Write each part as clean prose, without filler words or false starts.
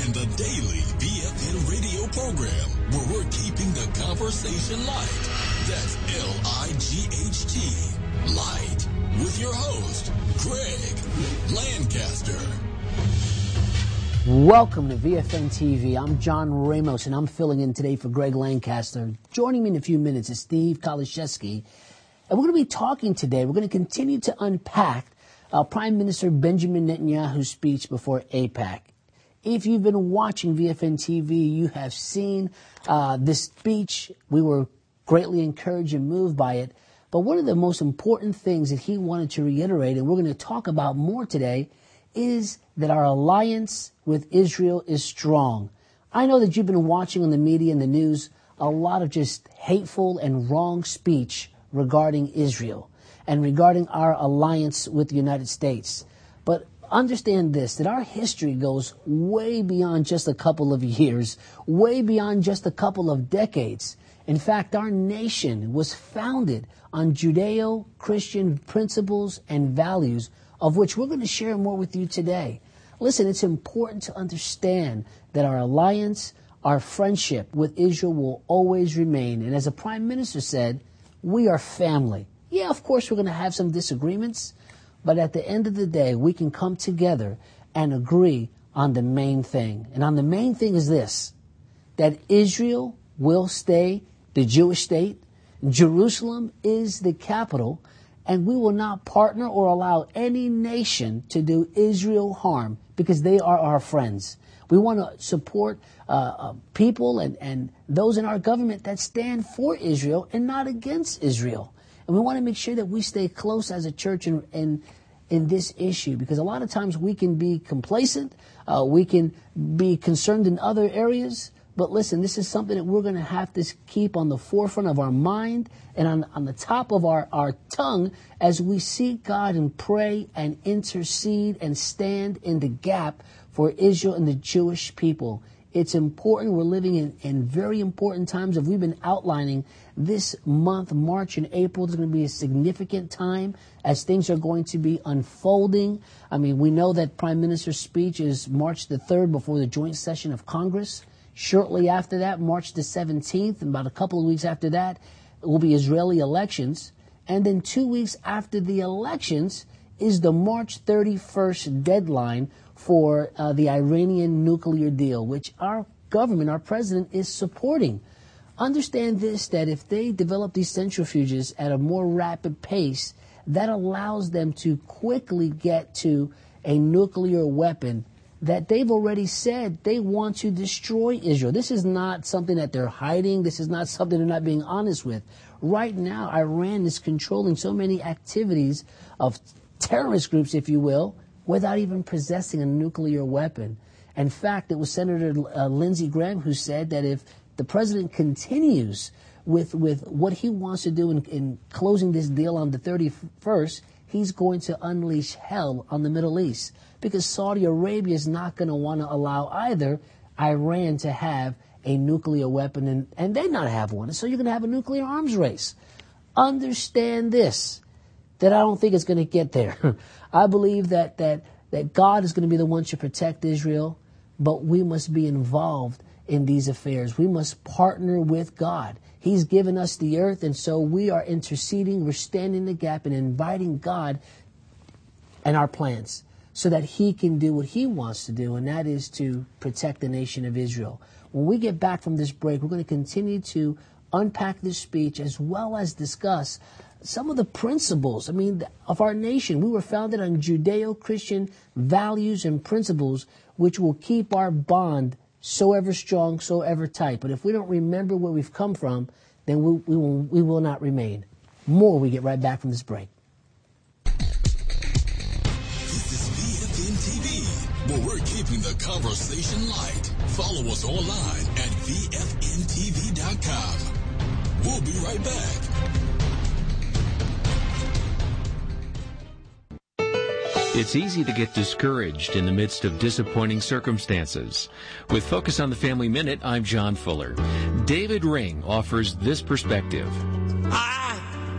and the daily VFN radio program where we're keeping the conversation light. That's Light. Light. With your host, Greg Lancaster. Welcome to VFN TV. I'm John Ramos, and I'm filling in today for Greg Lancaster. Joining me in a few minutes is Steve Kaliszewski. And we're going to be talking today, we're going to continue to unpack Prime Minister Benjamin Netanyahu's speech before AIPAC. If you've been watching VFN TV, you have seen this speech. We were greatly encouraged and moved by it. But one of the most important things that he wanted to reiterate, and we're going to talk about more today, is that our alliance with Israel is strong. I know that you've been watching on the media and the news a lot of just hateful and wrong speech regarding Israel and regarding our alliance with the United States. But understand this, that our history goes way beyond just a couple of years, way beyond just a couple of decades. In fact, our nation was founded on Judeo-Christian principles and values, of which we're going to share more with you today. Listen, it's important to understand that our alliance, our friendship with Israel will always remain. And as the Prime Minister said, we are family. Yeah, of course, we're going to have some disagreements, but at the end of the day, we can come together and agree on the main thing. And on the main thing is this, that Israel will stay the Jewish state. Jerusalem is the capital, and we will not partner or allow any nation to do Israel harm because they are our friends. We want to support people and those in our government that stand for Israel and not against Israel. And we want to make sure that we stay close as a church in this issue, because a lot of times we can be complacent, we can be concerned in other areas. But listen, this is something that we're going to have to keep on the forefront of our mind and on the top of our tongue as we seek God and pray and intercede and stand in the gap for Israel and the Jewish people. It's important. We're living in very important times. If we've been outlining this month, March and April, there's going to be a significant time as things are going to be unfolding. I mean, we know that Prime Minister's speech is March the 3rd before the joint session of Congress. Shortly after that, March the 17th, and about a couple of weeks after that, it will be Israeli elections. And then 2 weeks after the elections is the March 31st deadline for the Iranian nuclear deal, which our government, our president, is supporting. Understand this, that if they develop these centrifuges at a more rapid pace, that allows them to quickly get to a nuclear weapon that they've already said they want to destroy Israel. This is not something that they're hiding. This is not something they're not being honest with. Right now, Iran is controlling so many activities of terrorist groups, if you will, without even possessing a nuclear weapon. In fact, it was Senator Lindsey Graham who said that if the president continues with what he wants to do in closing this deal on the 31st, he's going to unleash hell on the Middle East, because Saudi Arabia is not going to want to allow either Iran to have a nuclear weapon and they not have one. So you're going to have a nuclear arms race. Understand this, that I don't think it's going to get there. I believe that God is going to be the one to protect Israel, but we must be involved in these affairs. We must partner with God. He's given us the earth, and so we are interceding, we're standing the gap and inviting God and our plans so that he can do what he wants to do, and that is to protect the nation of Israel. When we get back from this break, we're going to continue to unpack this speech as well as discuss some of the principles, of our nation. We were founded on Judeo-Christian values and principles which will keep our bond so ever strong, so ever tight. But if we don't remember where we've come from, then we will not remain. More when we get right back from this break. This is VFN TV, where we're keeping the conversation light. Follow us online at VFNTV.com. We'll be right back. It's easy to get discouraged in the midst of disappointing circumstances. With Focus on the Family Minute, I'm John Fuller. David Ring offers this perspective. I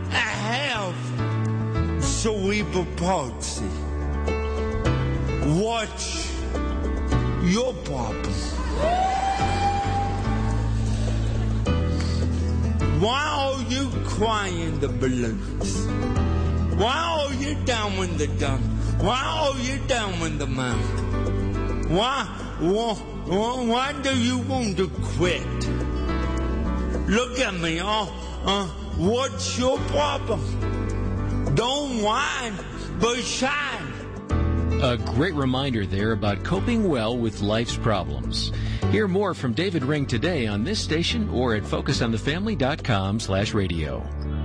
have cerebral palsy. Watch your problem? Why are you crying the blues? Why are you down with the dump? Why are you down with the mouth? Why do you want to quit? Look at me, what's your problem? Don't whine, but shine. A great reminder there about coping well with life's problems. Hear more from David Ring today on this station or at focusonthefamily.com/radio.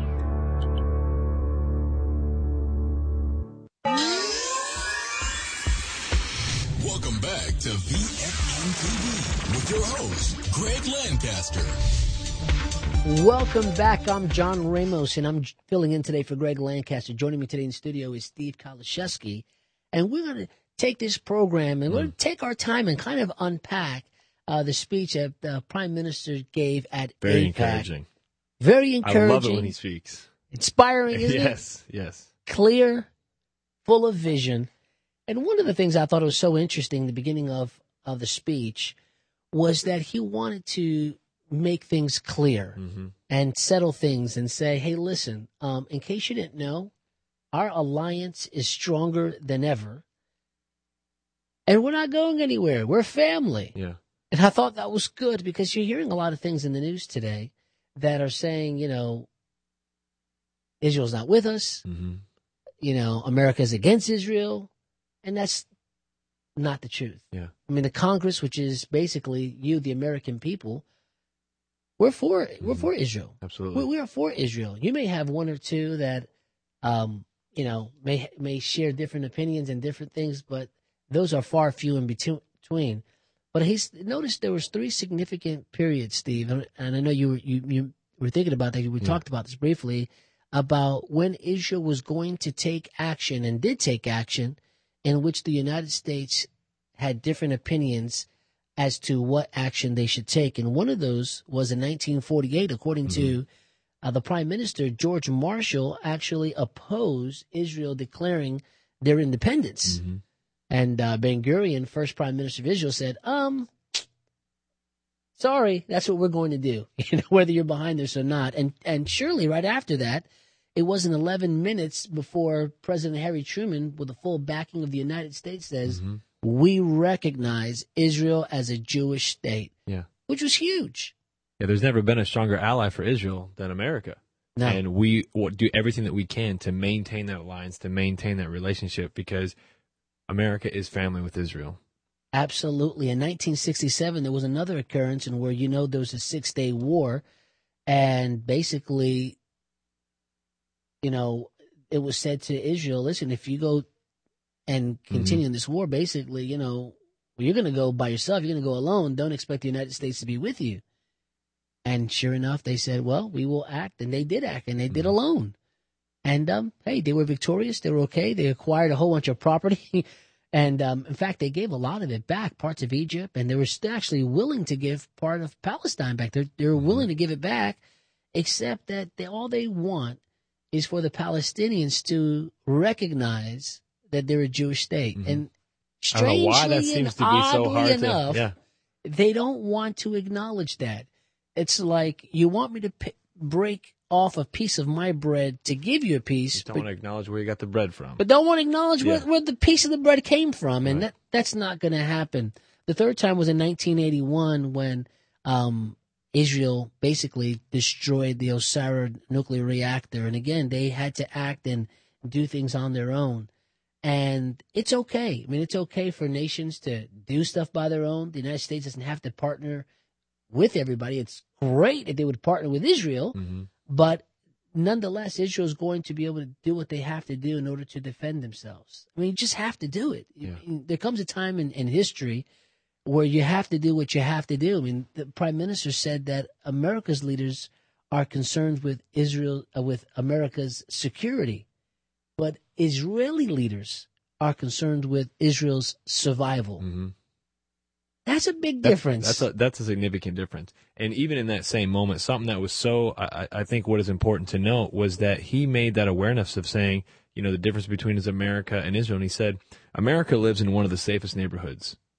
Welcome back to VFM TV with your host, Greg Lancaster. Welcome back. I'm John Ramos, and I'm filling in today for Greg Lancaster. Joining me today in the studio is Steve Kaliszewski. And we're going to take this program and we're going to take our time and kind of unpack the speech that the Prime Minister gave at Very AIPAC. encouraging. Very encouraging. I love it when he speaks. Inspiring, isn't it? Yes, yes. Clear, full of vision. And one of the things I thought was so interesting in the beginning of the speech was that he wanted to make things clear and settle things and say, hey, listen, in case you didn't know, our alliance is stronger than ever. And we're not going anywhere. We're family. Yeah. And I thought that was good because you're hearing a lot of things in the news today that are saying, Israel's not with us. America's against Israel. And that's not the truth. Yeah. I mean, the Congress, which is basically you, the American people, we're for Israel. Absolutely. We are for Israel. You may have one or two that, may share different opinions and different things, but those are far few in between. But he's noticed there was 3 significant periods, Steve, and I know you were thinking about that. We talked about this briefly about when Israel was going to take action and did take action, in which the United States had different opinions as to what action they should take. And one of those was in 1948, according to the Prime Minister, George Marshall actually opposed Israel declaring their independence. And Ben-Gurion, first Prime Minister of Israel, said, sorry, that's what we're going to do, whether you're behind this or not. And surely right after that, it wasn't 11 minutes before President Harry Truman, with the full backing of the United States, says, we recognize Israel as a Jewish state, which was huge. Yeah, there's never been a stronger ally for Israel than America. No. And we do everything that we can to maintain that alliance, to maintain that relationship, because America is family with Israel. Absolutely. In 1967, there was another occurrence in where, there was a 6-day war, and basically, it was said to Israel, listen, if you go and continue in this war, basically, you're going to go by yourself, you're going to go alone, don't expect the United States to be with you. And sure enough, they said, well, we will act, and they did act, and they did alone. And, hey, they were victorious, they were okay, they acquired a whole bunch of property, and in fact, they gave a lot of it back, parts of Egypt, and they were actually willing to give part of Palestine back. They were willing to give it back, except that all they want is for the Palestinians to recognize that they're a Jewish state. And I don't know why that seems to be so hard enough, to... they don't want to acknowledge that. It's like, you want me to break off a piece of my bread to give you a piece. You don't want to acknowledge where you got the bread from. But don't want to acknowledge where the piece of the bread came from. And that's not going to happen. The third time was in 1981 when Israel basically destroyed the Osiris nuclear reactor. And again, they had to act and do things on their own. And it's okay. I mean, it's okay for nations to do stuff by their own. The United States doesn't have to partner with everybody. It's great if they would partner with Israel, but nonetheless, Israel is going to be able to do what they have to do in order to defend themselves. I mean, you just have to do it. Yeah. There comes a time in history where you have to do what you have to do. I mean, the Prime Minister said that America's leaders are concerned with Israel, with America's security, but Israeli leaders are concerned with Israel's survival. That's a big difference. That's a significant difference. And even in that same moment, something that was so, I think what is important to note was that he made that awareness of saying, the difference between America and Israel. And he said, America lives in one of the safest neighborhoods.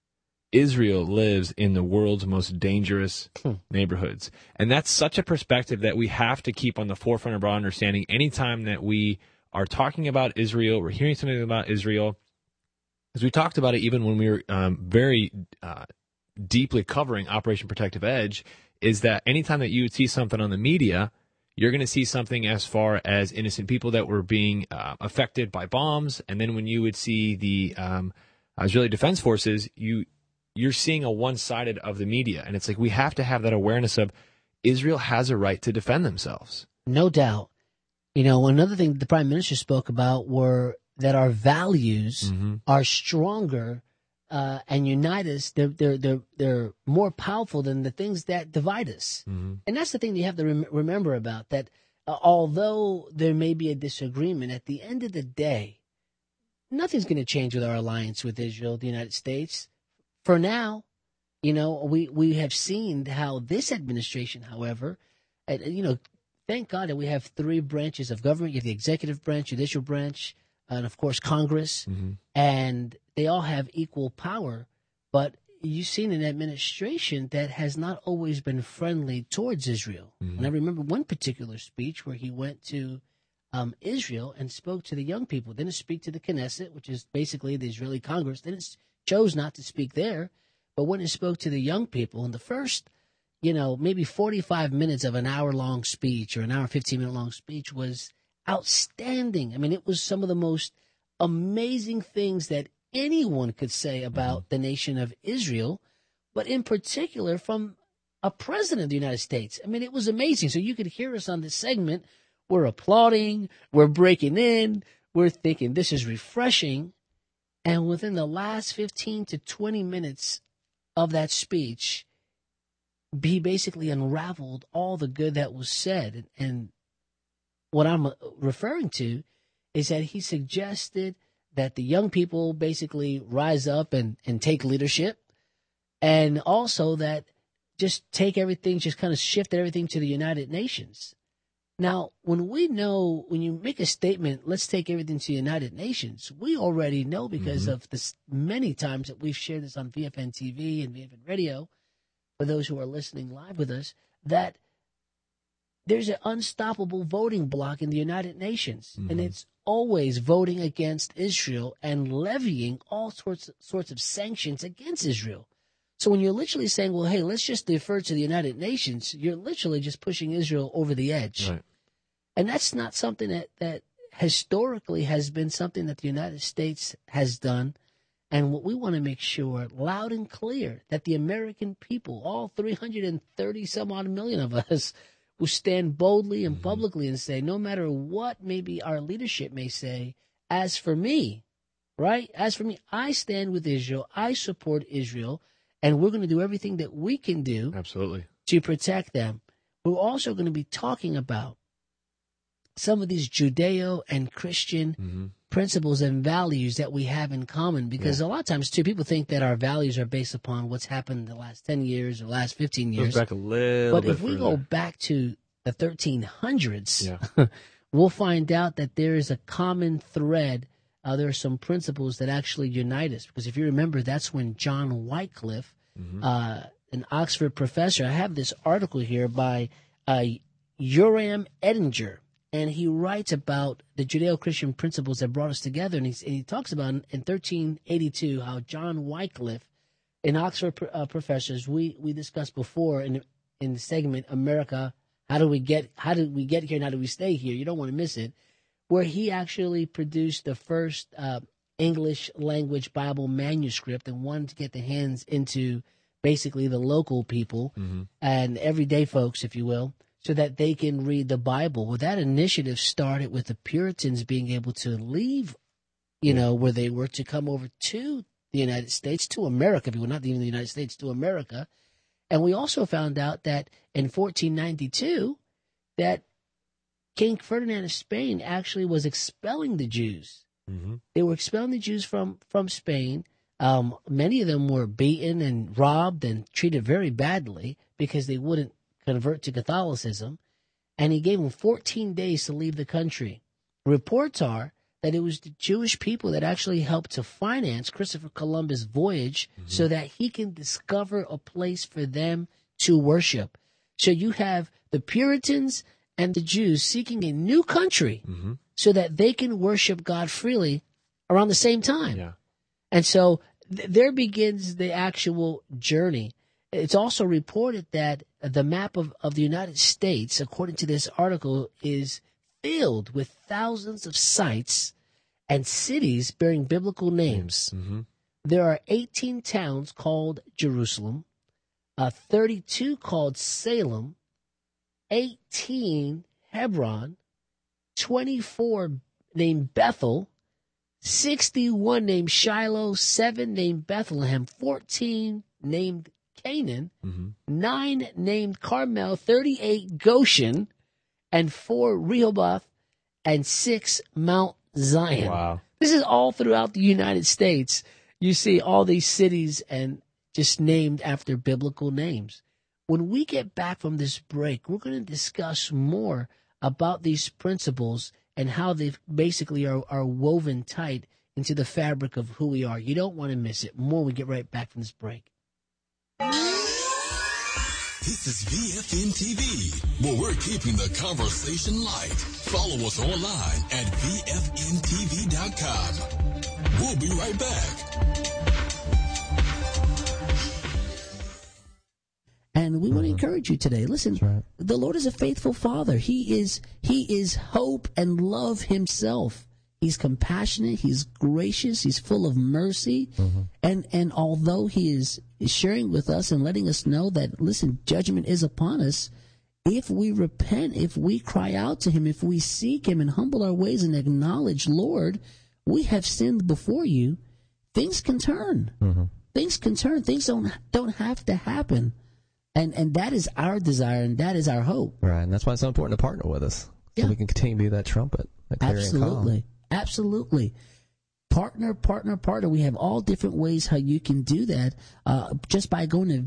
Israel lives in the world's most dangerous neighborhoods. And that's such a perspective that we have to keep on the forefront of our understanding anytime that we are talking about Israel, we're hearing something about Israel. As we talked about it even when we were very deeply covering Operation Protective Edge, is that anytime that you would see something on the media, you're going to see something as far as innocent people that were being affected by bombs. And then when you would see the Israeli Defense Forces, you're seeing a one-sided of the media. And it's like we have to have that awareness of Israel has a right to defend themselves. No doubt. You know, another thing the Prime Minister spoke about were that our values are stronger and unite us. They're more powerful than the things that divide us. And that's the thing that you have to remember about, that although there may be a disagreement, at the end of the day, nothing's going to change with our alliance with Israel, the United States. For now, you know, we have seen how this administration, however, you know, thank God that we have three branches of government. You have the executive branch, judicial branch, and of course Congress, and they all have equal power. But you've seen an administration that has not always been friendly towards Israel. And I remember one particular speech where he went to Israel and spoke to the young people. Didn't speak to the Knesset, which is basically the Israeli Congress. Chose not to speak there, but went and spoke to the young people. And the first, you know, maybe 45 minutes of an hour-long speech or an hour, 15-minute long speech was outstanding. I mean, it was some of the most amazing things that anyone could say about the nation of Israel, but in particular from a president of the United States. I mean, it was amazing. So you could hear us on this segment. We're applauding. We're breaking in. We're thinking this is refreshing. And within the last 15 to 20 minutes of that speech, he basically unraveled all the good that was said. And what I'm referring to is that he suggested that the young people basically rise up and take leadership, and also that just take everything, just kind of shift everything to the United Nations. Now, when you make a statement, let's take everything to the United Nations, we already know because of this many times that we've shared this on VFN TV and VFN Radio, for those who are listening live with us, that there's an unstoppable voting bloc in the United Nations, and it's always voting against Israel and levying all sorts of sanctions against Israel. So when you're literally saying, well, hey, let's just defer to the United Nations, you're literally just pushing Israel over the edge. Right. And that's not something that historically has been something that the United States has done. And what we want to make sure, loud and clear, that the American people, all 330 some odd million of us, will stand boldly and publicly and say, no matter what maybe our leadership may say, as for me, right? As for me, I stand with Israel. I support Israel. And we're going to do everything that we can do to protect them. We're also going to be talking about some of these Judeo and Christian principles and values that we have in common. Because a lot of times, too, people think that our values are based upon what's happened in the last 10 years or last 15 years. Goes back a little bit if we go back to the 1300s, we'll find out that there is a common thread. There are some principles that actually unite us. Because if you remember, that's when John Wycliffe, an Oxford professor, I have this article here by Uram Edinger, and he writes about the Judeo-Christian principles that brought us together. And he talks about in 1382 how John Wycliffe, an Oxford professor, we discussed before in the segment America, how did we get here and how do we stay here? You don't want to miss it. Where he actually produced the first English language Bible manuscript and wanted to get the hands into basically the local people and everyday folks, if you will, so that they can read the Bible. Well, that initiative started with the Puritans being able to leave, where they were, to come over to the United States, to America, if you will, not even the United States, to America. And we also found out that in 1492, that King Ferdinand of Spain actually was expelling the Jews. They were expelling the Jews from Spain. Many of them were beaten and robbed and treated very badly because they wouldn't convert to Catholicism. And he gave them 14 days to leave the country. Reports are that it was the Jewish people that actually helped to finance Christopher Columbus' voyage so that he can discover a place for them to worship. So you have the Puritans and the Jews seeking a new country so that they can worship God freely around the same time. Yeah. And so there begins the actual journey. It's also reported that the map of the United States, according to this article, is filled with thousands of sites and cities bearing biblical names. There are 18 towns called Jerusalem, 32 called Salem, 18 Hebron, 24 named Bethel, 61 named Shiloh, 7 named Bethlehem, 14 named Canaan, 9 named Carmel, 38 Goshen, and 4 Rehoboth, and 6 Mount Zion. Wow. This is all throughout the United States. You see all these cities and just named after biblical names. When we get back from this break, we're going to discuss more about these principles and how they basically are woven tight into the fabric of who we are. You don't want to miss it. More when we get right back from this break. This is VFN TV, where we're keeping the conversation light. Follow us online at VFNTV.com. We'll be right back. And we want to encourage you today. Listen, the Lord is a faithful Father. He is hope and love himself. He's compassionate. He's gracious. He's full of mercy. And although he is sharing with us and letting us know that, listen, judgment is upon us, if we repent, if we cry out to him, if we seek him and humble our ways and acknowledge, Lord, we have sinned before you, things can turn. Things can turn. Things don't have to happen. And that is our desire, and that is our hope. Right, and that's why it's so important to partner with us, so we can continue to be that trumpet, that clarion call. Absolutely. Partner. We have all different ways how you can do that just by going to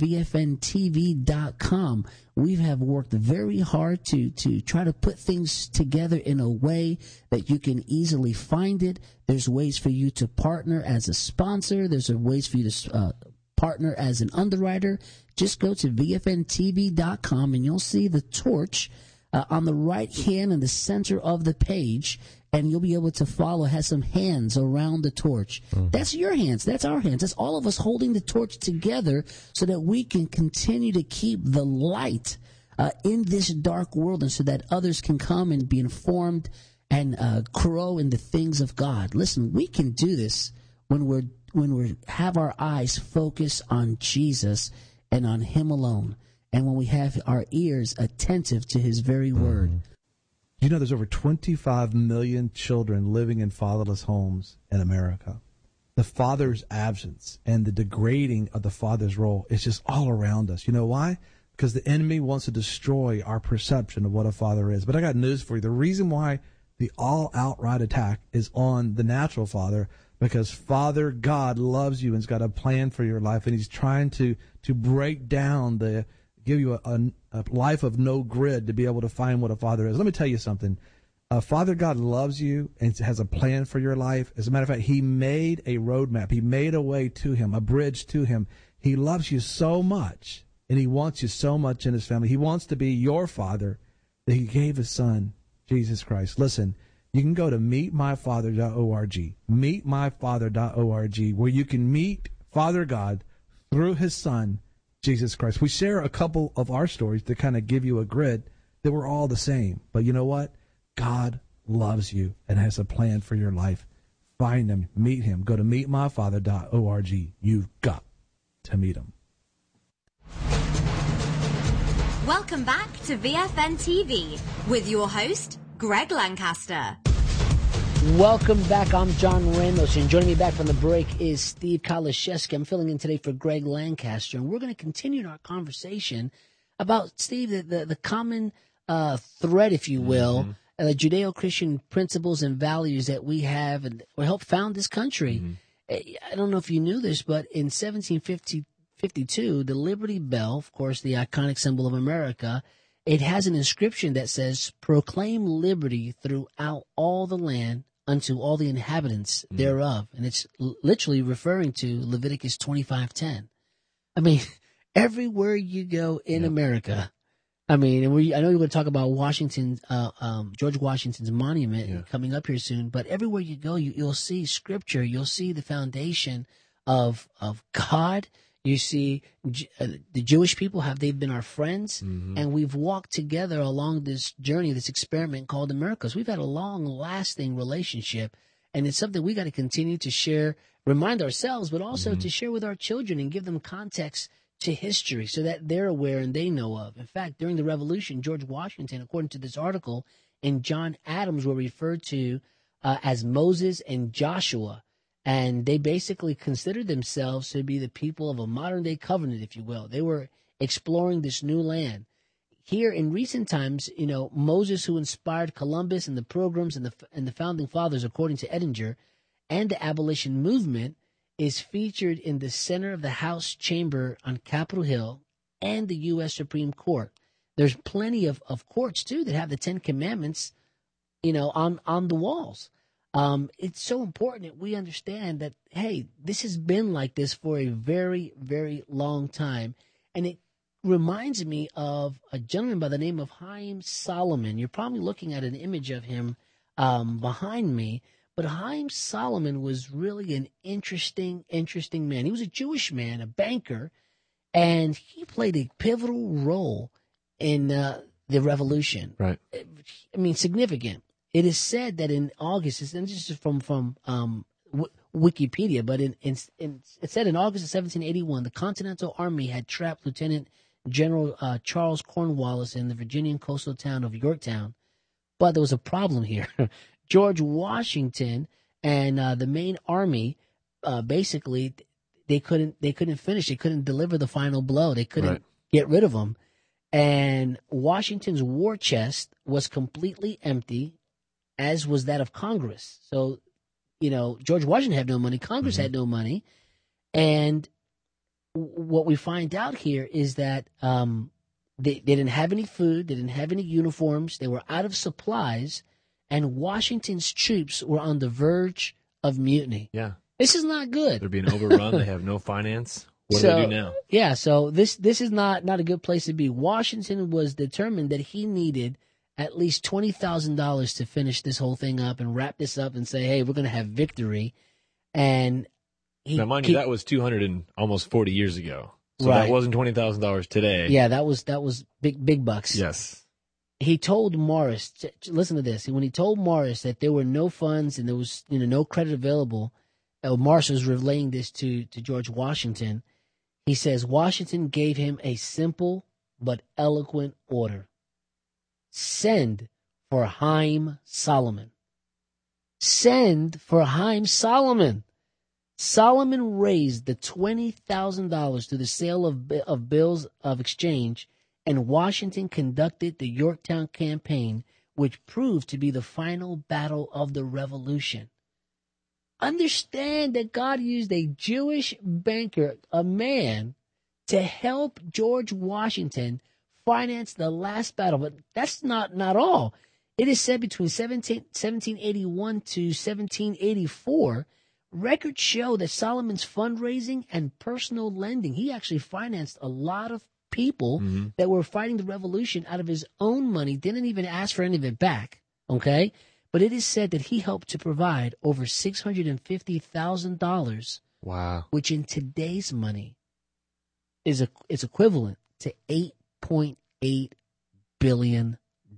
VFNTV.com. We have worked very hard to try to put things together in a way that you can easily find it. There's ways for you to partner as a sponsor. There's ways for you to partner as an underwriter. Just go to VFNTV.com and you'll see the torch on the right hand in the center of the page, and you'll be able to follow. It has some hands around the torch. That's your hands. That's our hands. That's all of us holding the torch together so that we can continue to keep the light in this dark world, and so that others can come and be informed and grow in the things of God. Listen, we can do this when we have our eyes focused on Jesus and on him alone, and when we have our ears attentive to his very word. You know, there's over 25 million children living in fatherless homes in America. The father's absence and the degrading of the father's role is just all around us. You know why? Because the enemy wants to destroy our perception of what a father is. But I got news for you. The reason why the all-outright attack is on the natural father, because Father God loves you and has got a plan for your life, and he's trying to break down give you a life of no grid to be able to find what a father is. Let me tell you something. Father God loves you and has a plan for your life. As a matter of fact, he made a roadmap. He made a way to him, a bridge to him. He loves you so much, and he wants you so much in his family. He wants to be your father, that he gave his son, Jesus Christ. Listen, you can go to meetmyfather.org, meetmyfather.org, where you can meet Father God through his son, Jesus Christ. We share a couple of our stories to kind of give you a grid that we're all the same. But you know what? God loves you and has a plan for your life. Find him, meet him. Go to meetmyfather.org. You've got to meet him. Welcome back to VFN TV with your host, Greg Lancaster. Welcome back. I'm John Ramos, and joining me back from the break is Steve Kaliszewski. I'm filling in today for Greg Lancaster, and we're going to continue our conversation about, Steve, the common thread, if you will, the Judeo-Christian principles and values that we have and helped found this country. I don't know if you knew this, but in 1752, the Liberty Bell, of course, the iconic symbol of America, it has an inscription that says, "Proclaim liberty throughout all the land unto all the inhabitants thereof. And it's literally referring to Leviticus 25:10. I mean, everywhere you go in America, I mean, and I know you're going to talk about Washington, George Washington's monument coming up here soon, but everywhere you go, you'll see scripture. You'll see the foundation of God. You see the Jewish people, they've been our friends, and we've walked together along this journey, this experiment called America. So we've had a long-lasting relationship, and it's something we got to continue to share, remind ourselves, but also to share with our children and give them context to history so that they're aware and they know of. In fact, during the Revolution, George Washington, according to this article, and John Adams were referred to as Moses and Joshua. And they basically considered themselves to be the people of a modern-day covenant, if you will. They were exploring this new land. Here in recent times, Moses, who inspired Columbus and the Pilgrims and the Founding Fathers, according to Edinger, and the abolition movement, is featured in the center of the House chamber on Capitol Hill and the U.S. Supreme Court. There's plenty of courts, too, that have the Ten Commandments, on the walls. It's so important that we understand that, hey, this has been like this for a very, very long time. And it reminds me of a gentleman by the name of Haim Solomon. You're probably looking at an image of him behind me. But Haim Solomon was really an interesting man. He was a Jewish man, a banker, and he played a pivotal role in the revolution. Right. I mean, significant. It is said that in August, and this is from Wikipedia, but it said in August of 1781, the Continental Army had trapped Lieutenant General Charles Cornwallis in the Virginian coastal town of Yorktown. But there was a problem here. George Washington and the main army, basically, they couldn't finish. They couldn't deliver the final blow. They couldn't get rid of him. And Washington's war chest was completely empty, as was that of Congress. So, George Washington had no money. Congress had no money. And what we find out here is that they didn't have any food. They didn't have any uniforms. They were out of supplies. And Washington's troops were on the verge of mutiny. Yeah. This is not good. They're being overrun. They have no finance. What do they do now? Yeah, so this is not a good place to be. Washington was determined that he needed at least $20,000 to finish this whole thing up and wrap this up and say, hey, we're going to have victory. And now, mind you, that was 200 and almost 40 years ago. So that wasn't $20,000 today. Yeah, that was big bucks. Yes. He told Morris, listen to this. When he told Morris that there were no funds and there was no credit available, Morris was relaying this to George Washington. He says Washington gave him a simple but eloquent order. Send for Haim Solomon. Send for Haim Solomon. Solomon raised the $20,000 through the sale of bills of exchange, and Washington conducted the Yorktown campaign, which proved to be the final battle of the Revolution. Understand that God used a Jewish banker, a man, to help George Washington finance the last battle. But that's not all. It is said between 1781 to 1784, records show that Solomon's fundraising and personal lending, he actually financed a lot of people that were fighting the revolution out of his own money, didn't even ask for any of it back, okay? But it is said that he helped to provide over $650,000. Wow. Which in today's money is equivalent to $8.8 billion.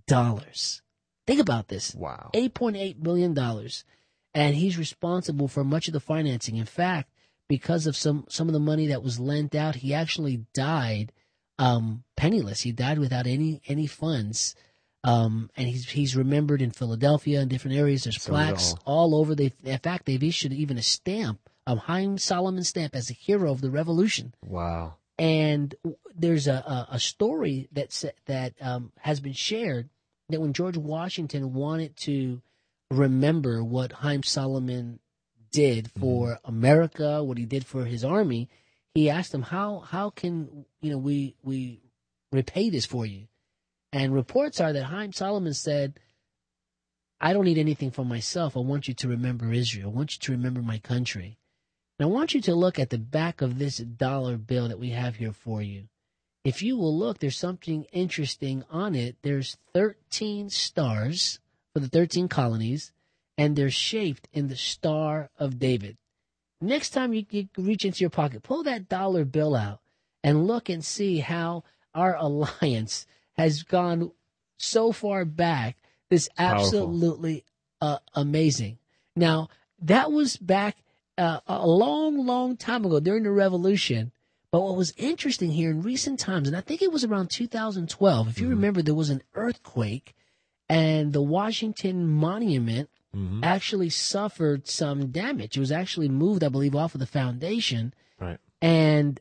Think about this. Wow. $8.8 billion. And he's responsible for much of the financing. In fact, because of some of the money that was lent out, he actually died penniless. He died without any funds. And he's remembered in Philadelphia and different areas. There's plaques all over. In fact, they've issued even a stamp, a Haim Solomon stamp, as a hero of the revolution. Wow. And there's a story that has been shared that when George Washington wanted to remember what Haim Solomon did for America, what he did for his army, he asked him, how can we repay this for you? And reports are that Haim Solomon said, I don't need anything for myself. I want you to remember Israel. I want you to remember my country. And I want you to look at the back of this dollar bill that we have here for you. If you will look, there's something interesting on it. There's 13 stars for the 13 colonies, and they're shaped in the Star of David. Next time you reach into your pocket, pull that dollar bill out and look and see how our alliance has gone so far back. This absolutely amazing. Now, that was back a long, long time ago during the Revolution. But what was interesting here in recent times, and I think it was around 2012, if you remember, there was an earthquake, and the Washington Monument actually suffered some damage. It was actually moved, I believe, off of the foundation. Right. And,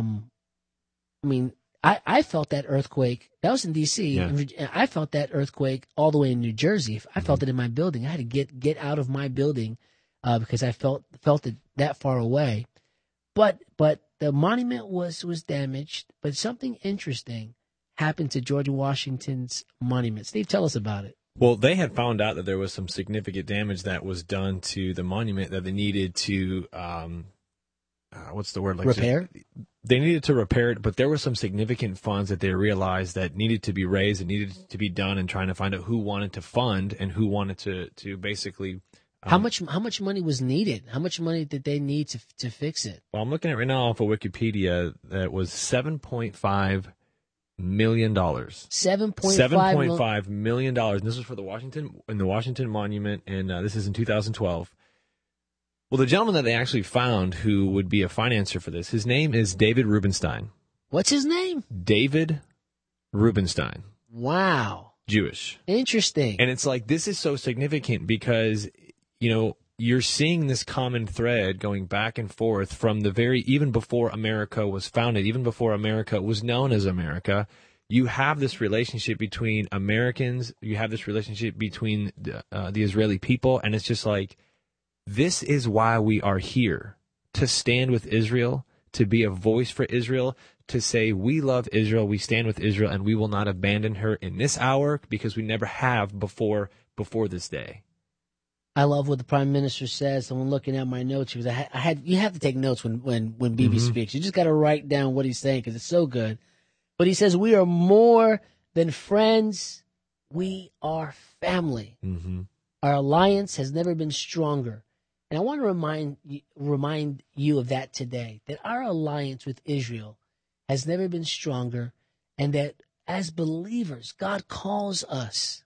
I felt that earthquake. That was in D.C. Yeah. I felt that earthquake all the way in New Jersey. I felt it in my building. I had to get out of my building because I felt it that far away. But the monument was damaged. But something interesting happened to George Washington's monument. Steve, tell us about it. Well, they had found out that there was some significant damage that was done to the monument that they needed to, what's the word? Repair? They needed to repair it, but there were some significant funds that they realized that needed to be raised and needed to be done, and trying to find out who wanted to fund and who wanted to basically. How much money was needed? How much money did they need to fix it? Well, I'm looking at right now off of Wikipedia that was $7.5 million. $7.5 million. And this was for the Washington Monument, and this is in 2012. Well, the gentleman that they actually found who would be a financer for this, his name is David Rubenstein. What's his name? David Rubenstein. Wow. Jewish. Interesting. And it's like, this is so significant because, you're seeing this common thread going back and forth from even before America was founded, even before America was known as America. You have this relationship between Americans, you have this relationship between the Israeli people, and it's just like, this is why we are here, to stand with Israel, to be a voice for Israel, to say we love Israel, we stand with Israel, and we will not abandon her in this hour because we never have before this day. I love what the Prime Minister says. I'm looking at my notes because you have to take notes when Bibi speaks. You just got to write down what he's saying because it's so good. But he says, we are more than friends. We are family. Mm-hmm. Our alliance has never been stronger. And I want to remind you of that today, that our alliance with Israel has never been stronger, and that as believers, God calls us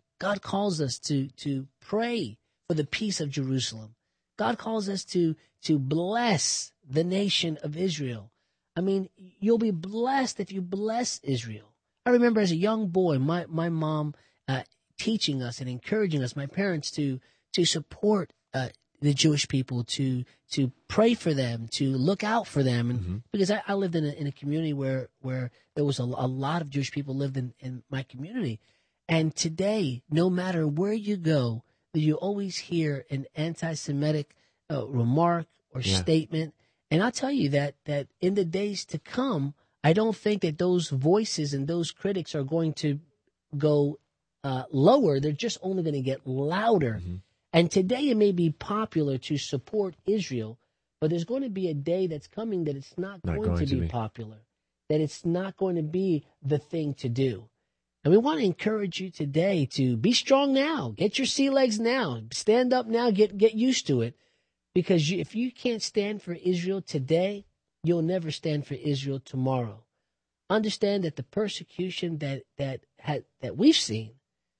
to pray for the peace of Jerusalem. God calls us to bless the nation of Israel. I mean, you'll be blessed if you bless Israel. I remember as a young boy, my mom teaching us and encouraging us, my parents, to support the Jewish people, to pray for them, to look out for them. And because I lived in a community where there was a lot of Jewish people lived in my community. And today, no matter where you go, you always hear an anti-Semitic remark or statement. And I'll tell you that in the days to come, I don't think that those voices and those critics are going to go lower. They're just only going to get louder. Mm-hmm. And today it may be popular to support Israel, but there's going to be a day that's coming that it's not going to be popular, that it's not going to be the thing to do. And we want to encourage you today to be strong now. Get your sea legs now. Stand up now. Get used to it. Because if you can't stand for Israel today, you'll never stand for Israel tomorrow. Understand that the persecution that we've seen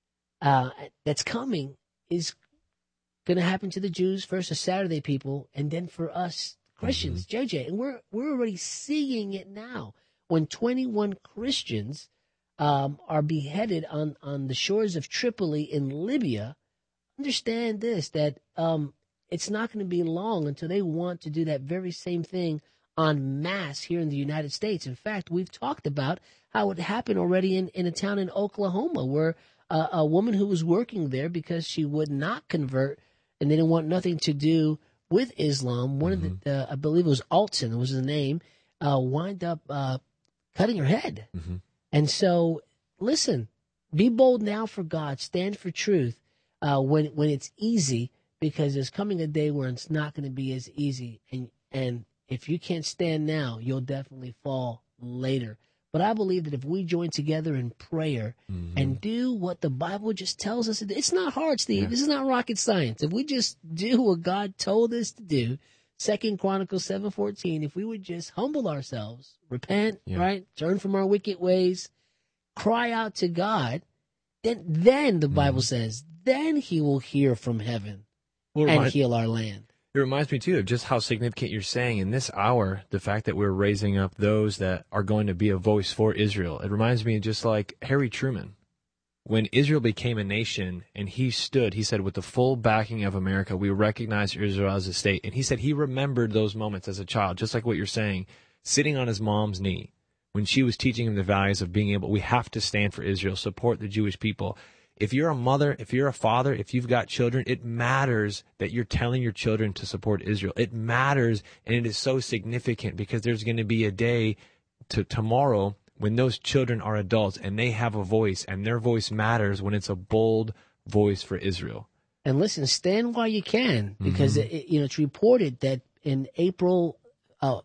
that's coming is going to happen to the Jews, first the Saturday people, and then for us Christians, JJ. And we're already seeing it now when 21 Christians are beheaded on the shores of Tripoli in Libya. Understand this, that it's not going to be long until they want to do that very same thing en masse here in the United States. In fact, we've talked about how it happened already in a town in Oklahoma where a woman who was working there because she would not convert and they didn't want nothing to do with Islam. One of the, I believe it was Alton was his name, wind up cutting her head. Mm-hmm. And so, listen, be bold now for God. Stand for truth. when it's easy, because there's coming a day where it's not going to be as easy. And if you can't stand now, you'll definitely fall later. But I believe that if we join together in prayer and do what the Bible just tells us to do, it's not hard, Steve. This is not rocket science. If we just do what God told us to do, 2 Chronicles 7:14, if we would just humble ourselves, repent, right, turn from our wicked ways, cry out to God, then the Bible says, then he will hear from heaven and heal our land. It reminds me, too, of just how significant you're saying in this hour, the fact that we're raising up those that are going to be a voice for Israel. It reminds me of just like Harry Truman. When Israel became a nation and he stood, he said, with the full backing of America, we recognize Israel as a state. And he said he remembered those moments as a child, just like what you're saying, sitting on his mom's knee when she was teaching him the values of being able, we have to stand for Israel, support the Jewish people. If you're a mother, if you're a father, if you've got children, it matters that you're telling your children to support Israel. It matters, and it is so significant because there's going to be a day tomorrow when those children are adults and they have a voice, and their voice matters when it's a bold voice for Israel. And listen, stand while you can, because it's reported that in April 5th,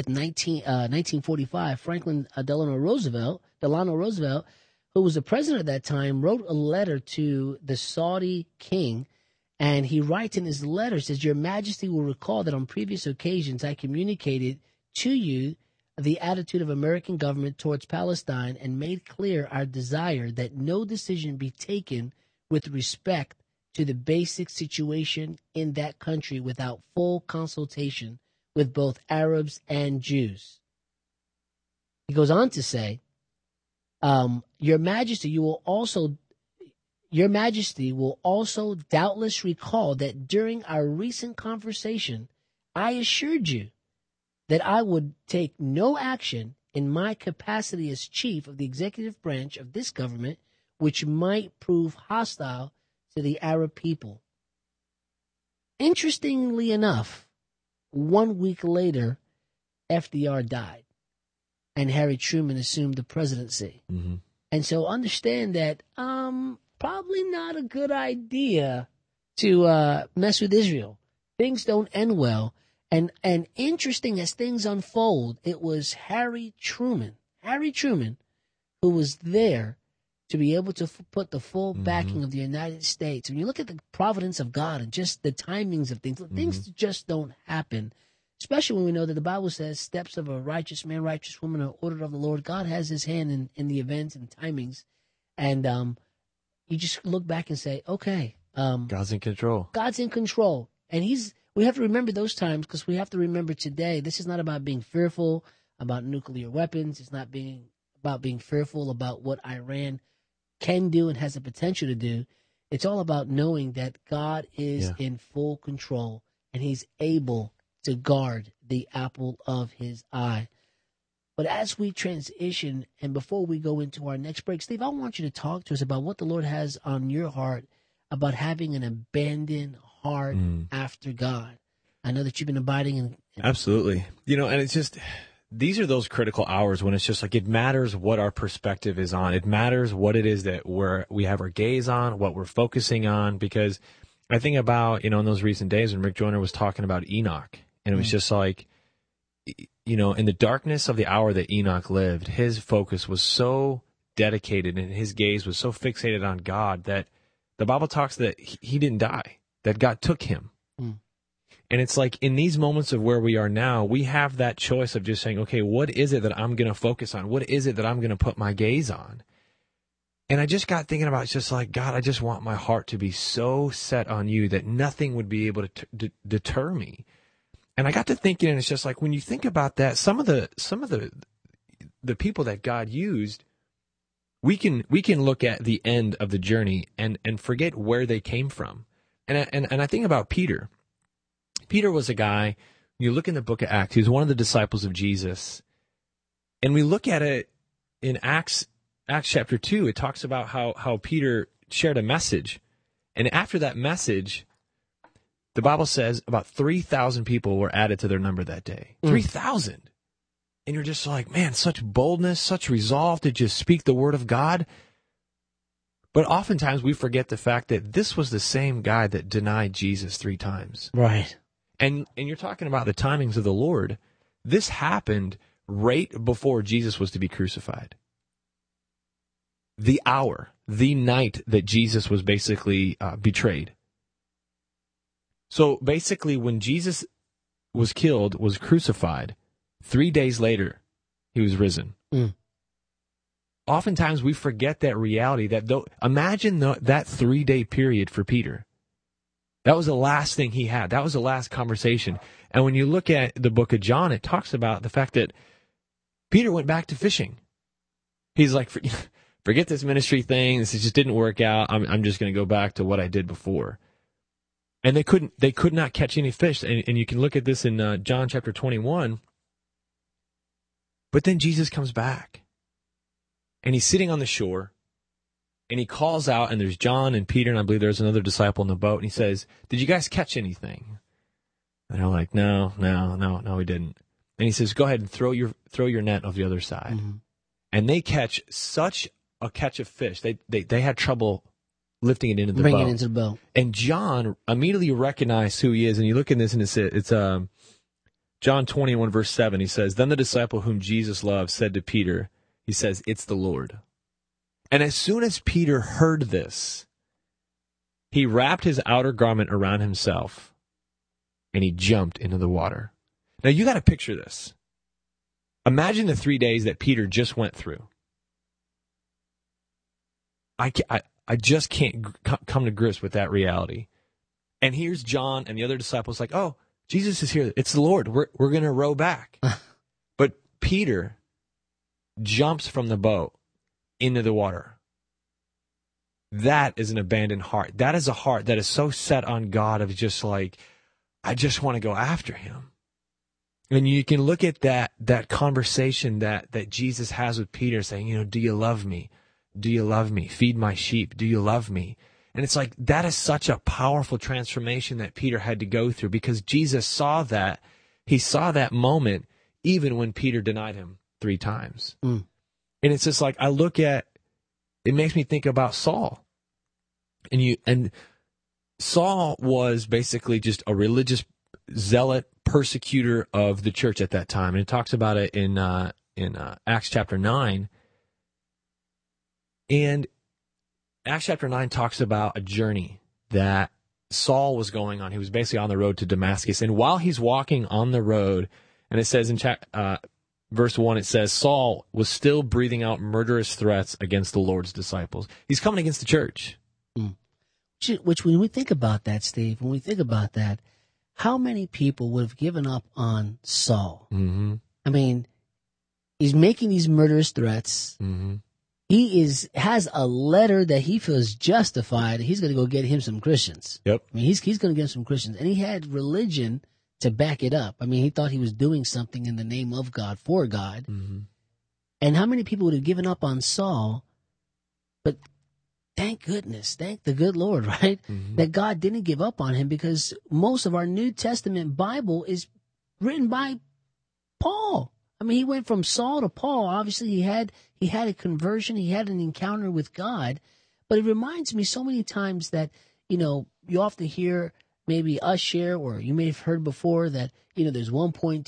1945, Franklin Delano Roosevelt, who was the president at that time, wrote a letter to the Saudi king, and he writes in his letter, says, "Your Majesty will recall that on previous occasions I communicated to you the attitude of American government towards Palestine and made clear our desire that no decision be taken with respect to the basic situation in that country without full consultation with both Arabs and Jews." He goes on to say, Your Majesty will also doubtless recall that during our recent conversation, I assured you that I would take no action in my capacity as chief of the executive branch of this government which might prove hostile to the Arab people. Interestingly enough, 1 week later, FDR died, and Harry Truman assumed the presidency. And so understand that probably not a good idea to mess with Israel. Things don't end well. And interesting as things unfold, it was Harry Truman, who was there to be able to put the full backing of the United States. When you look at the providence of God and just the timings of things, things just don't happen. Especially when we know that the Bible says steps of a righteous man, righteous woman are ordered of the Lord. God has his hand in the events and timings. And you just look back and say, okay. God's in control. God's in control. And we have to remember those times, because we have to remember today, this is not about being fearful about nuclear weapons. It's not about being fearful about what Iran can do and has the potential to do. It's all about knowing that God is in full control and he's able to guard the apple of his eye. But as we transition, and before we go into our next break, Steve, I want you to talk to us about what the Lord has on your heart about having an abandoned heart after God. I know that you've been abiding in. Absolutely. And it's just, these are those critical hours when it's just like, it matters what our perspective is on. It matters what it is that we have our gaze on, what we're focusing on, because I think about, in those recent days when Rick Joyner was talking about Enoch, and it was just like, in the darkness of the hour that Enoch lived, his focus was so dedicated and his gaze was so fixated on God that the Bible talks that he didn't die, that God took him. And it's like, in these moments of where we are now, we have that choice of just saying, okay, what is it that I'm going to focus on? What is it that I'm going to put my gaze on? And I just got thinking about, it's just like, God, I just want my heart to be so set on you that nothing would be able to deter me. And I got to thinking, and it's just like, when you think about that, some of the people that God used, we can look at the end of the journey and forget where they came from. And I think about Peter. Peter was a guy, you look in the book of Acts, he was one of the disciples of Jesus. And we look at it in Acts chapter 2, it talks about how Peter shared a message. And after that message, the Bible says about 3,000 people were added to their number that day. 3,000. And you're just like, man, such boldness, such resolve to just speak the word of God. But oftentimes we forget the fact that this was the same guy that denied Jesus 3 times. Right. And you're talking about the timings of the Lord. This happened right before Jesus was to be crucified. The hour, the night that Jesus was basically betrayed. So basically when Jesus was killed, was crucified, 3 days later, he was risen. Mm. Oftentimes we forget that reality. Imagine that 3-day period for Peter. That was the last thing he had. That was the last conversation. And when you look at the book of John, it talks about the fact that Peter went back to fishing. He's like, forget this ministry thing. This just didn't work out. I'm just going to go back to what I did before. And they could not catch any fish. And you can look at this in John chapter 21. But then Jesus comes back. And he's sitting on the shore. And he calls out, and there's John and Peter, and I believe there's another disciple in the boat. And he says, "Did you guys catch anything?" And they're like, No, we didn't. And he says, "Go ahead and throw your net over the other side." Mm-hmm. And they catch such a catch of fish. They had trouble lifting it into the boat. Bringing it into the boat. And John immediately recognized who he is. And you look in this, and it's John 21, verse 7. He says, "Then the disciple whom Jesus loved said to Peter," he says, "It's the Lord." And as soon as Peter heard this, he wrapped his outer garment around himself, and he jumped into the water. Now, you got to picture this. Imagine the 3 days that Peter just went through. I just can't come to grips with that reality. And here's John and the other disciples like, "Oh, Jesus is here. It's the Lord. We're going to row back." But Peter jumps from the boat into the water. That is an abandoned heart. That is a heart that is so set on God of just like, I just want to go after him. And you can look at that conversation that Jesus has with Peter saying, "Do you love me? Do you love me? Feed my sheep. Do you love me?" And it's like, that is such a powerful transformation that Peter had to go through, because Jesus saw that. He saw that moment even when Peter denied him 3 times. Mm. And it's just like, I look at, it makes me think about Saul. And Saul was basically just a religious zealot persecutor of the church at that time. And it talks about it in Acts chapter 9. And Acts chapter 9 talks about a journey that Saul was going on. He was basically on the road to Damascus. And while he's walking on the road, and it says in verse 1, it says, Saul was still breathing out murderous threats against the Lord's disciples. He's coming against the church. Mm. Which, when we think about that, Steve, when we think about that, how many people would have given up on Saul? Mm-hmm. I mean, he's making these murderous threats. Mm-hmm. He has a letter that he feels justified. He's going to go get him some Christians. Yep. I mean, he's going to get some Christians. And he had religion to back it up. I mean, he thought he was doing something in the name of God, for God. Mm-hmm. And how many people would have given up on Saul? But thank goodness, thank the good Lord, right? Mm-hmm. That God didn't give up on him, because most of our New Testament Bible is written by Paul. I mean, he went from Saul to Paul. Obviously, he had a conversion. He had an encounter with God. But it reminds me so many times that, you often hear maybe us share, or you may have heard before that, there's 1.2,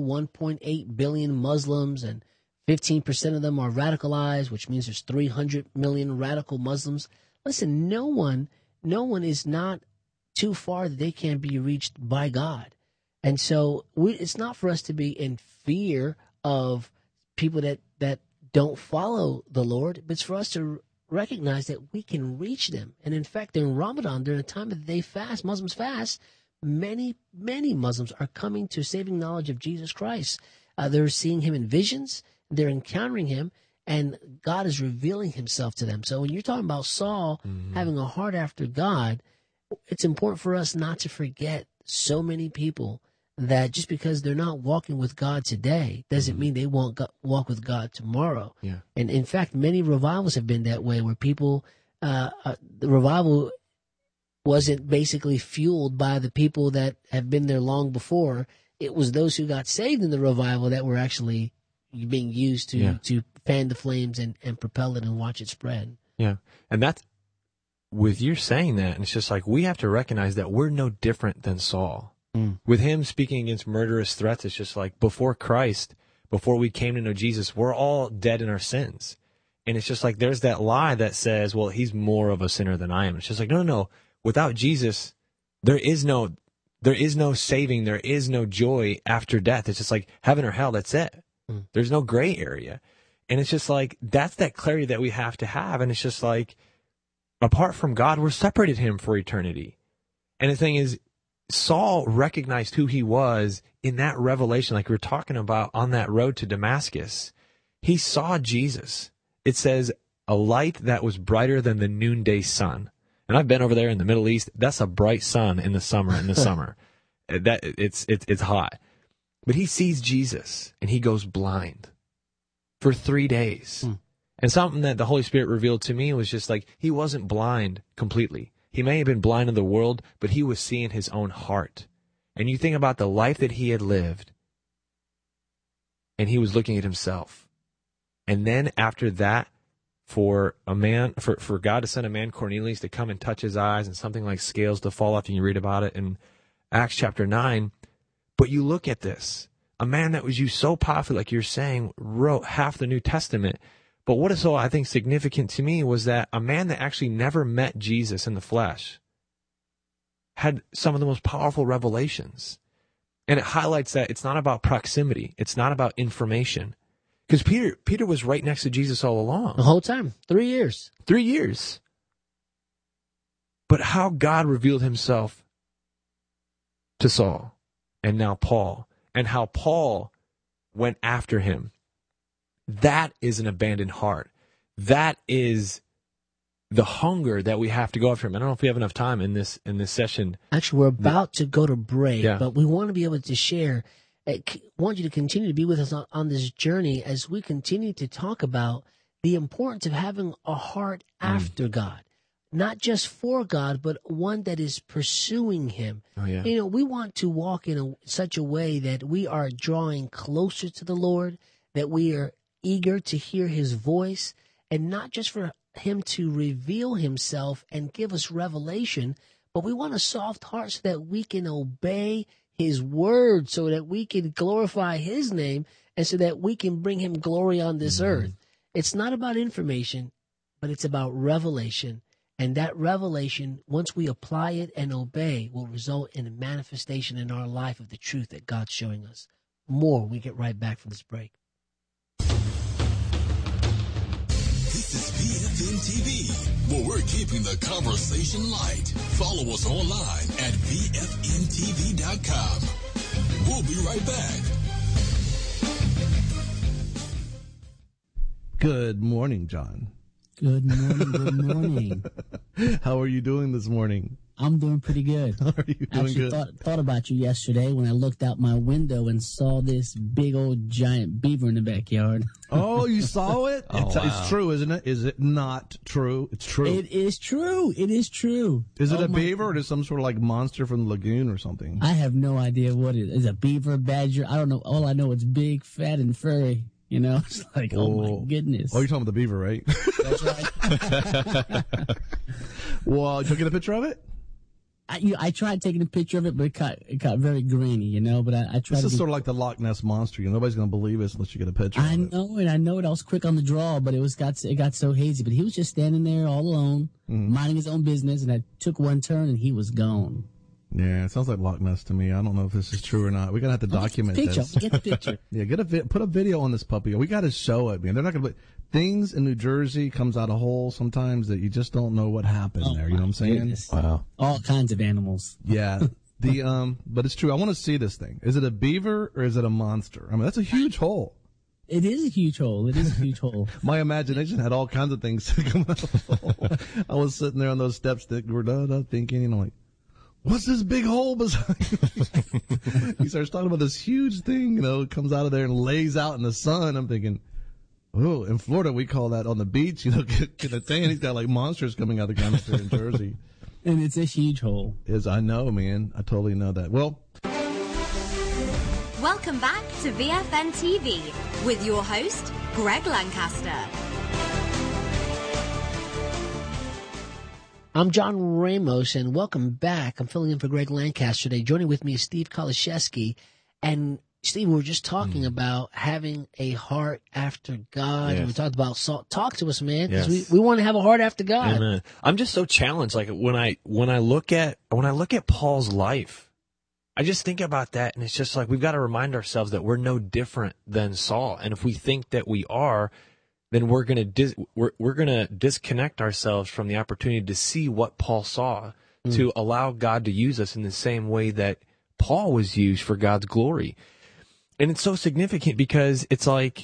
1.8 billion Muslims, and 15% of them are radicalized, which means there's 300 million radical Muslims. Listen, no one is not too far that they can't be reached by God. And so it's not for us to be in fear of people that don't follow the Lord, but it's for us to recognize that we can reach them. And in fact, in Ramadan, during the time that they fast, Muslims fast, many, many Muslims are coming to saving knowledge of Jesus Christ. They're seeing him in visions, they're encountering him, and God is revealing himself to them. So when you're talking about Saul having a heart after God, it's important for us not to forget so many people that just because they're not walking with God today doesn't mean they won't walk with God tomorrow. Yeah. And in fact, many revivals have been that way, where people, the revival wasn't basically fueled by the people that have been there long before. It was those who got saved in the revival that were actually being used to fan the flames and propel it and watch it spread. Yeah. And with you saying that, and it's just like we have to recognize that we're no different than Saul. With him speaking against murderous threats, it's just like before Christ, before we came to know Jesus, we're all dead in our sins. And it's just like there's that lie that says, well, he's more of a sinner than I am. It's just like, no. Without Jesus, there is no saving, there is no joy after death. It's just like heaven or hell, that's it. There's no gray area. And it's just like that's that clarity that we have to have. And it's just like apart from God, we're separated him for eternity. And the thing is, Saul recognized who he was in that revelation, like we were talking about on that road to Damascus. He saw Jesus. It says a light that was brighter than the noonday sun. And I've been over there in the Middle East. That's a bright sun in the summer. That it's hot. But he sees Jesus and he goes blind for 3 days. And something that the Holy Spirit revealed to me was just like he wasn't blind completely. He may have been blind in the world, but he was seeing his own heart. And you think about the life that he had lived, and he was looking at himself. And then after that, for God to send a man, Cornelius, to come and touch his eyes and something like scales to fall off, and you read about it in Acts chapter 9. But you look at this, a man that was used so powerfully, like you're saying, wrote half the New Testament. But what is so, I think, significant to me was that a man that actually never met Jesus in the flesh had some of the most powerful revelations. And it highlights that it's not about proximity. It's not about information. Because Peter was right next to Jesus all along. The whole time. 3 years. 3 years. But how God revealed himself to Saul and now Paul, and how Paul went after him. That is an abandoned heart. That is the hunger that we have to go after him. I don't know if we have enough time in this session. Actually, we're about to go to break, but we want to be able to share. I want you to continue to be with us on this journey as we continue to talk about the importance of having a heart after God. Not just for God, but one that is pursuing him. Oh, yeah. You know, we want to walk in such a way that we are drawing closer to the Lord, that we are eager to hear his voice, and not just for him to reveal himself and give us revelation, but we want a soft heart so that we can obey his word, so that we can glorify his name, and so that we can bring him glory on this earth. It's not about information, but it's about revelation. And that revelation, once we apply it and obey, will result in a manifestation in our life of the truth that God's showing us. More when we get right back from this break. This is VFN TV, where we're keeping the conversation light. Follow us online at VFNTV.com. We'll be right back. Good morning, John. Good morning, good morning. How are you doing this morning? I'm doing pretty good. How are you doing? Actually, thought about you yesterday when I looked out my window and saw this big old giant beaver in the backyard. Oh, you saw it? It's true, isn't it? Is it not true? It's true. It is true. It is true. Is it a beaver or is it some sort of like monster from the lagoon or something? I have no idea what it is. A beaver, badger? I don't know. All I know, it's big, fat, and furry. You know, it's like, oh my goodness. Oh, you're talking about the beaver, right? That's right. Well, did you get a picture of it? I tried taking a picture of it, but it got very grainy, you know. But I tried. This is sort of like the Loch Ness Monster. You know, nobody's going to believe us unless you get a picture. I know it. I was quick on the draw, but it got so hazy. But he was just standing there all alone, minding his own business, and I took one turn, and he was gone. Yeah, it sounds like Loch Ness to me. I don't know if this is true or not. We're gonna have to document this. Get the picture. Yeah, put a video on this puppy. We got to show it, man. They're not gonna. Things in New Jersey comes out of holes sometimes that you just don't know what happened there. You know what I'm saying? Goodness. Wow. All kinds of animals. Yeah. But it's true. I want to see this thing. Is it a beaver or is it a monster? I mean, that's a huge hole. It is a huge hole. It is a huge hole. My imagination had all kinds of things to come out of the hole. I was sitting there on those steps that were thinking, you know, like, what's this big hole beside me? He starts talking about this huge thing, you know, comes out of there and lays out in the sun. I'm thinking, oh, in Florida we call that on the beach, you know, get a tan. He's got like monsters coming out of the ground here in Jersey. And it's a huge hole. I know, man. I totally know that. Well, welcome back to VFN TV with your host, Greg Lancaster. I'm John Ramos, and welcome back. I'm filling in for Greg Lancaster today. Joining with me is Steve Kaliszewski. And Steve, we were just talking about having a heart after God. Yes. And we talked about salt. Talk to us, man, because Yes. we want to have a heart after God. Amen. I'm just so challenged. Like when I look at Paul's life, I just think about that, and it's just like we've got to remind ourselves that we're no different than Saul. And if we think that we are, then we're gonna disconnect ourselves from the opportunity to see what Paul saw, to allow God to use us in the same way that Paul was used for God's glory. And it's so significant because it's like,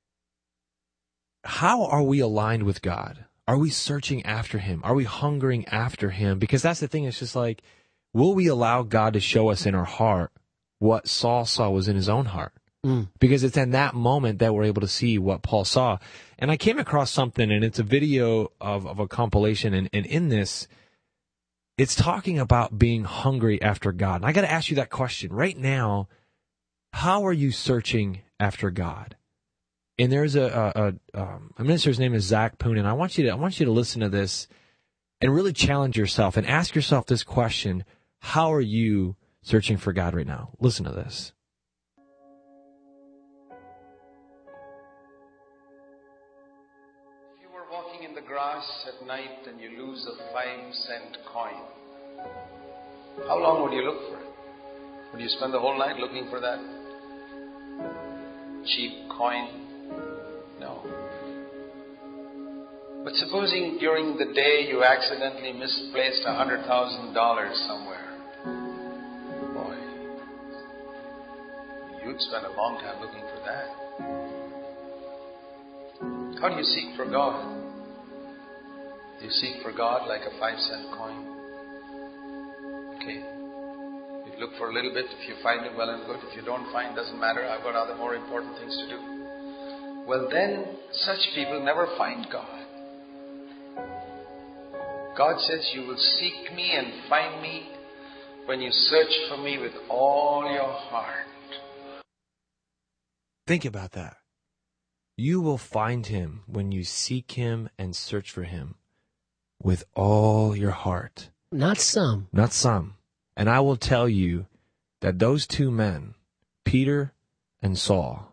how are we aligned with God? Are we searching after him? Are we hungering after him? Because that's the thing. It's just like, will we allow God to show us in our heart what Saul saw was in his own heart? Because it's in that moment that we're able to see what Paul saw. And I came across something, and it's a video of a compilation. And in this, it's talking about being hungry after God. And I got to ask you that question right now. How are you searching after God? And there's a minister's name is Zach Poon, and I want you to listen to this and really challenge yourself and ask yourself this question: how are you searching for God right now? Listen to this. If you were walking in the grass at night and you lose a 5-cent coin, how long would you look for it? Would you spend the whole night looking for that cheap coin? No. But supposing during the day you accidentally misplaced $100,000 somewhere. Boy, you'd spend a long time looking for that. How do you seek for God? Do you seek for God like a 5-cent coin? Okay. You look for a little bit. If you find it, well and good. If you don't find, doesn't matter. I've got other more important things to do. Well, then, such people never find God. God says, you will seek me and find me when you search for me with all your heart. Think about that. You will find him when you seek him and search for him with all your heart. Not some. Not some. And I will tell you that those two men, Peter and Saul,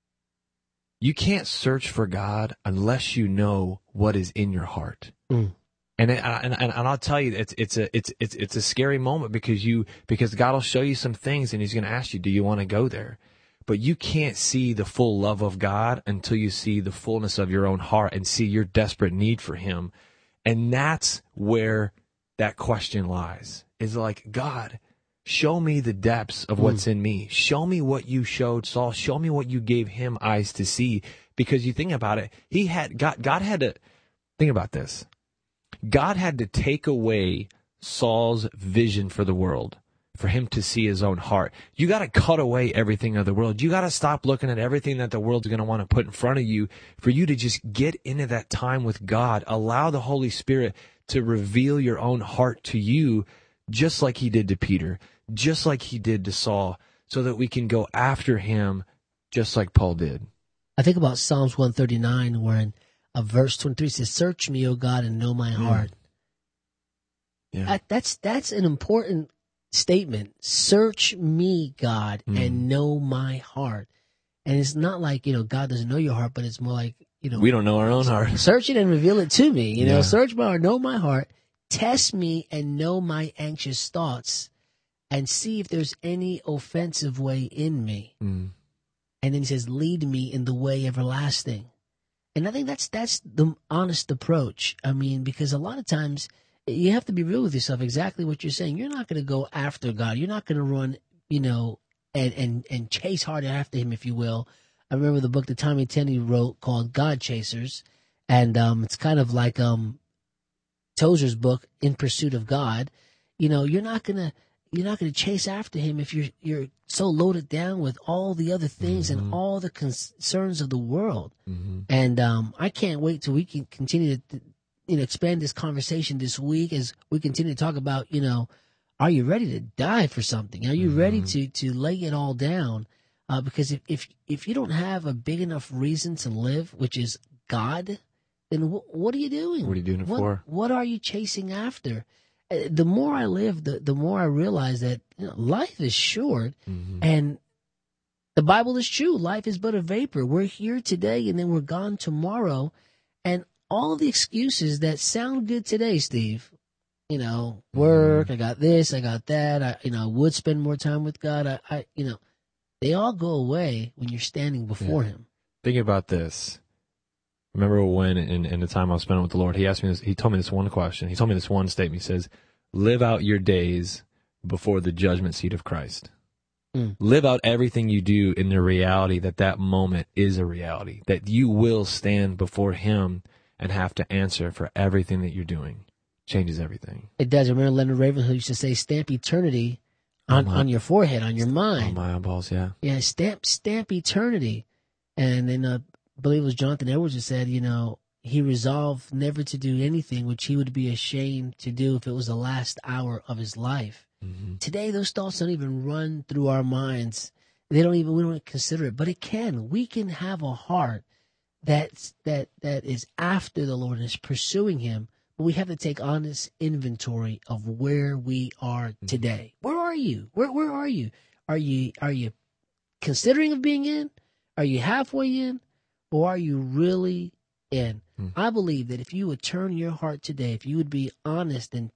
you can't search for God unless you know what is in your heart. And I'll tell you, it's a scary moment because God will show you some things and he's going to ask you, do you want to go there? But you can't see the full love of God until you see the fullness of your own heart and see your desperate need for him. And that's where that question lies. Is like, God, show me the depths of what's in me. Show me what you showed Saul. Show me what you gave him eyes to see. Because you think about it, God had to, think about this. God had to take away Saul's vision for the world for him to see his own heart. You got to cut away everything of the world. You got to stop looking at everything that the world's going to want to put in front of you for you to just get into that time with God. Allow the Holy Spirit to reveal your own heart to you, just like he did to Peter, just like he did to Saul, so that we can go after him just like Paul did. I think about Psalms 139, where in verse 23 says, search me, O God, and know my heart. Yeah. That's an important statement. Search me, God, and know my heart. And it's not like, God doesn't know your heart, but it's more like, we don't know our own heart. Search it and reveal it to me. Search my heart, know my heart, test me and know my anxious thoughts, and see if there's any offensive way in me. And then he says, lead me in the way everlasting. And I think that's the honest approach. I mean, because a lot of times you have to be real with yourself, exactly what you're saying. You're not going to go after God. You're not going to run, and chase hard after him, if you will. I remember the book that Tommy Tenney wrote called God Chasers. And it's kind of like Tozer's book, In Pursuit of God. You're not going to chase after him if you're so loaded down with all the other things and all the concerns of the world. And I can't wait till we can continue to expand this conversation this week as we continue to talk about, are you ready to die for something? Are you ready to lay it all down? Because if you don't have a big enough reason to live, which is God, then what are you doing? What are you doing it for? What are you chasing after? The more I live, the more I realize that life is short, and the Bible is true. Life is but a vapor. We're here today, and then we're gone tomorrow. And all of the excuses that sound good today, Steve, work, I got this, I got that, I would spend more time with God. They all go away when you're standing before Him. Think about this. Remember when in the time I was spending with the Lord, He asked me this, He told me this one question. He told me this one statement. He says, live out your days before the judgment seat of Christ. Live out everything you do in the reality that moment is a reality, that you will stand before Him and have to answer for everything that you're doing. Changes everything. It does. Remember Leonard Ravenhill used to say, stamp eternity on your forehead, on your mind. On my eyeballs, yeah. Yeah, stamp eternity. And then I believe it was Jonathan Edwards who said, he resolved never to do anything which he would be ashamed to do if it was the last hour of his life. Today, those thoughts don't even run through our minds. We don't consider it, but it can. We can have a heart that is after the Lord and is pursuing Him, but we have to take honest inventory of where we are today. Where are you? Where are you? Are you considering of being in? Are you halfway in? Or are you really in? I believe that if you would turn your heart today, if you would be honest and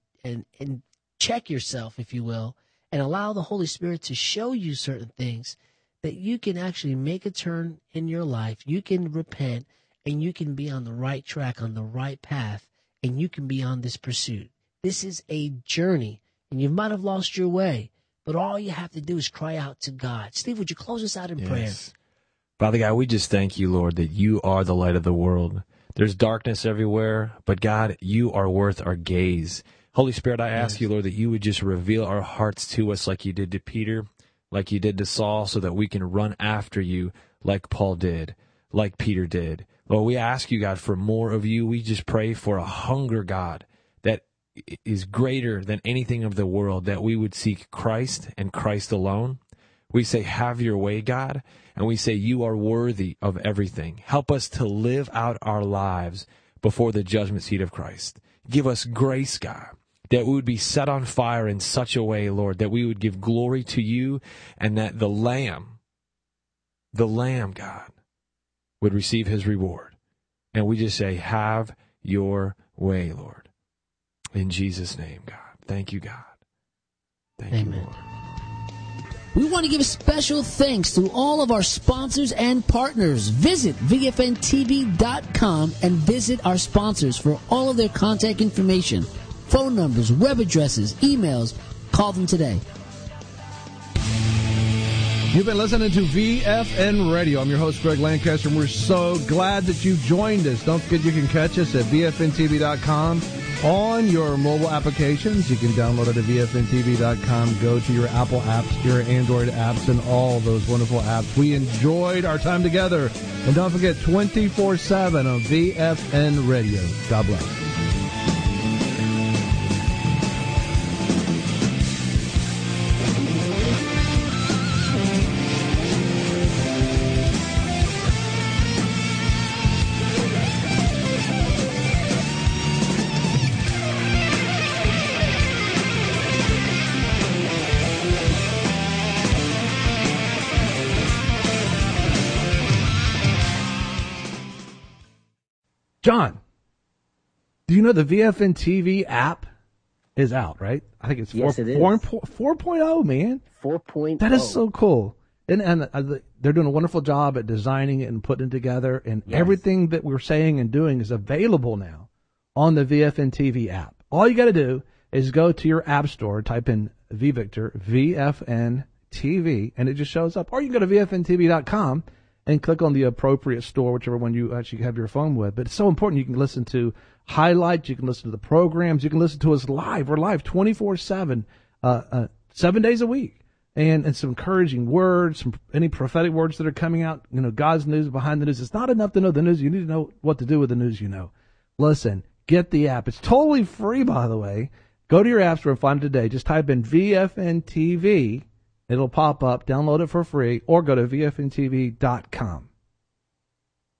check yourself, if you will, and allow the Holy Spirit to show you certain things, that you can actually make a turn in your life. You can repent, and you can be on the right track, on the right path, and you can be on this pursuit. This is a journey, and you might have lost your way, but all you have to do is cry out to God. Steve, would you close us out in prayer? Father God, we just thank you, Lord, that you are the light of the world. There's darkness everywhere, but God, you are worth our gaze. Holy Spirit, I ask you, Lord, that you would just reveal our hearts to us like you did to Peter, like you did to Saul, so that we can run after you like Paul did, like Peter did. Lord, we ask you, God, for more of you. We just pray for a hunger, God, that is greater than anything of the world, that we would seek Christ and Christ alone. We say, have your way, God, and we say you are worthy of everything. Help us to live out our lives before the judgment seat of Christ. Give us grace, God, that we would be set on fire in such a way, Lord, that we would give glory to you, and that the Lamb, God, would receive his reward. And we just say, have your way, Lord. In Jesus' name, God. Thank you, God. Thank you, Lord. We want to give special thanks to all of our sponsors and partners. Visit VFNTV.com and visit our sponsors for all of their contact information, phone numbers, web addresses, emails. Call them today. You've been listening to VFN Radio. I'm your host, Greg Lancaster, and we're so glad that you joined us. Don't forget you can catch us at VFNTV.com on your mobile applications. You can download it at VFNTV.com. Go to your Apple apps, your Android apps, and all those wonderful apps. We enjoyed our time together. And don't forget, 24/7 on VFN Radio. God bless. John, do you know the VFN TV app is out, right? I think it's Yes, it is. 4.0, man. 4.0. That is so cool. And they're doing a wonderful job at designing it and putting it together. And everything that we're saying and doing is available now on the VFN TV app. All you got to do is go to your app store, type in VVictor, VFN TV, and it just shows up. Or you can go to VFNTV.com and click on the appropriate store, whichever one you actually have your phone with. But it's so important. You can listen to highlights. You can listen to the programs. You can listen to us live. We're live 24/7, 7 days a week. And some encouraging words, any prophetic words that are coming out, God's news behind the news. It's not enough to know the news. You need to know what to do with the news you know. Listen, get the app. It's totally free, by the way. Go to your app store and find it today. Just type in VFN TV. It'll pop up. Download it for free, or go to VFNTV.com.